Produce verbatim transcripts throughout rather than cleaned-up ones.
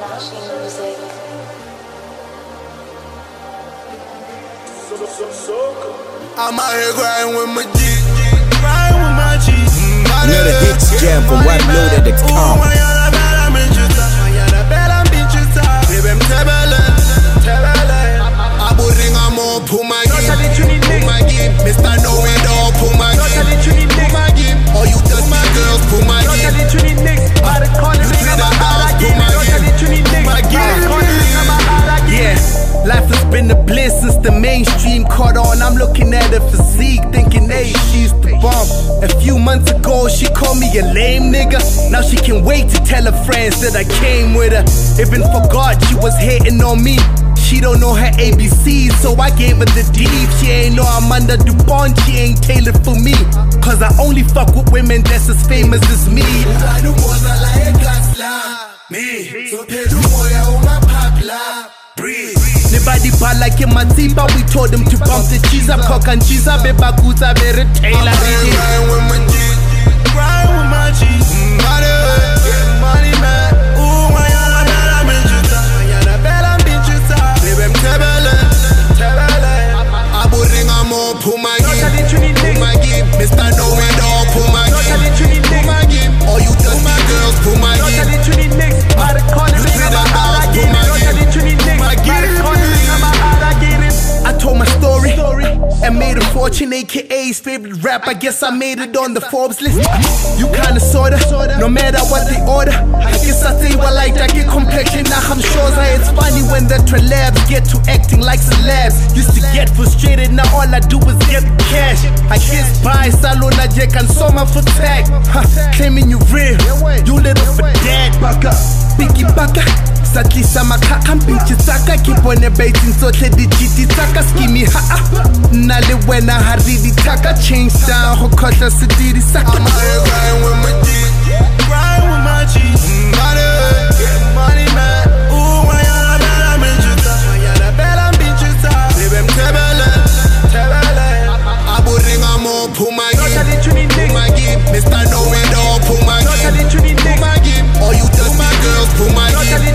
I'm out here grinding with my G, grinding with my G. Another hits jam from white loaded dot com. Mister Know It All, pull my game, pull my game. All you dusty girls, pull my game. You three the dogs, pull my game, pull my game. Yeah, life has been a bliss since the mainstream caught on. I'm looking at her physique, thinking, hey, she's the bomb. A few months ago, she called me a lame nigga. Now she can wait to tell her friends that I came with her. Even forgot she was hating on me. She don't know her A B Cs, so I gave her the deep. She ain't know I'm under DuPont, she ain't tailored for me. Cause I only fuck with women that's as famous as me. Nobody bad like in Matiba, we told them to bump the cheese up, cock and cheese up, beba kuta, very tailor. Grind with my G, grind with my G. Money, get money, man. Ooh, my yalla, man, I'm in Juta. Yalla, bella, I'm in Juta. Baby, I'm tebele, tebele. Abu ring, I'm on, pull my game, pull my game. Mister Know It All, pull my game, pull my game. All you dusty girls, pull my game. You three the dogs, pull my game, pull my game. I told my story and made a fortune, aka favorite rap. I guess I made it on the Forbes list. You kinda sorta, no matter what they order. I guess I say well like that, get complexion. Now I'm sure it's funny when the trelabs get to acting like celebs. Used to get frustrated, now all I do is get the cash. I guess buy salona jack and soma for tag. Huh, claiming you real, you little for dad. Baka, biggie baka. Sadly sama kakam bitch saka keep on debating so te di chiti saka skimi ha nale wena haridi taka change down hokota sidiri saka. I'm out here grinding with my G, grinding with my G. Money, get money, man. Ooh, my yalla, man, I'm in Juta. My yalla, bella, I'm in Juta. Baby, I'm tebele, tebele. Abu ring, I'm on, pull my game, pull my game. Mister Know It All, pull my game, pull my game. All you dusty girls, pull my game.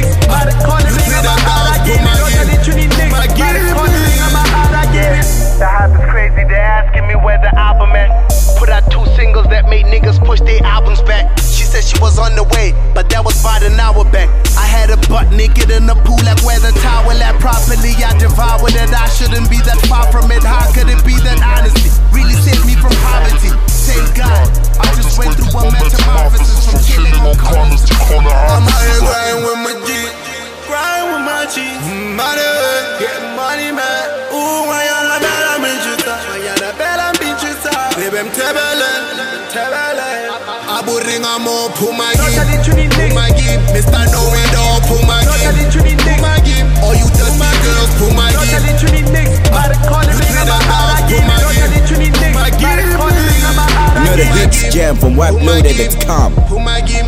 The hype is crazy, they're asking me where the album at. Put out two singles that made niggas push their albums back. She said she was on the way, but that was about an hour back. I had a butt naked in the pool, like where the towel at. Properly, I devoured it, I shouldn't be that far from it. How could it be that honesty really saved me from poverty? Thank God, I just went through a metamorphosis from killing on corners to corner. I'm out here grinding with my G, grinding with my G. Money, get money, man. Ooh, my yalla, man, I'm in Juta. My yalla, bella, I'm in Juta. Baby, I'm tebele, tebele. Abu ring, I'm on, pull my game, pull my game. Mister Know It All, pull my game, pull my game. All you dusty girls, pull my game. You three the dogs, pull my game, pull my game. Another hits jam from white loaded dot com. Pull my game.